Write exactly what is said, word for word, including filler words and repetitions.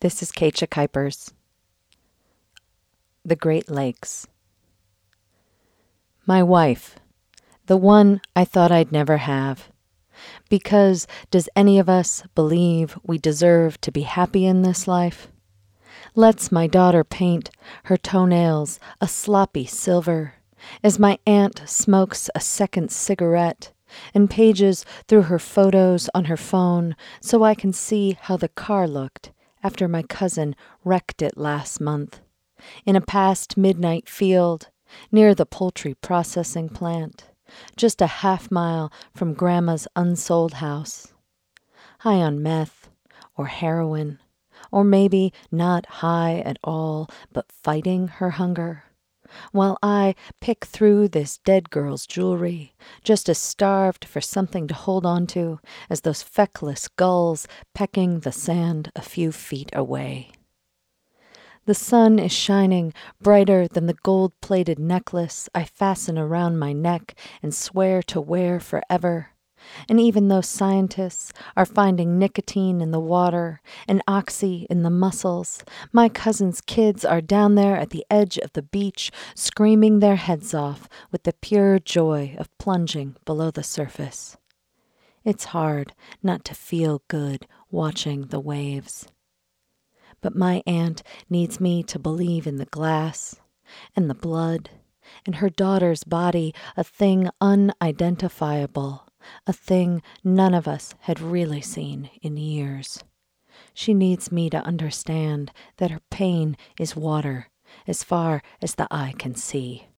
This is Keisha Kuipers. The Great Lakes. My wife, the one I thought I'd never have. Because does any of us believe we deserve to be happy in this life? Lets my daughter paint her toenails a sloppy silver as my aunt smokes a second cigarette and pages through her photos on her phone so I can see how the car looked after my cousin wrecked it last month in a past midnight field near the poultry processing plant, just a half mile from Grandma's unsold house. High on meth or heroin, or maybe not high at all, but fighting her hunger, while I pick through this dead girl's jewelry, just as starved for something to hold on to as those feckless gulls pecking the sand a few feet away. The sun is shining brighter than the gold-plated necklace I fasten around my neck and swear to wear forever. And even though scientists are finding nicotine in the water and oxy in the mussels, my cousin's kids are down there at the edge of the beach screaming their heads off with the pure joy of plunging below the surface. It's hard not to feel good watching the waves. But my aunt needs me to believe in the glass and the blood and her daughter's body, a thing unidentifiable, a thing none of us had really seen in years. She needs me to understand that her pain is water as far as the eye can see.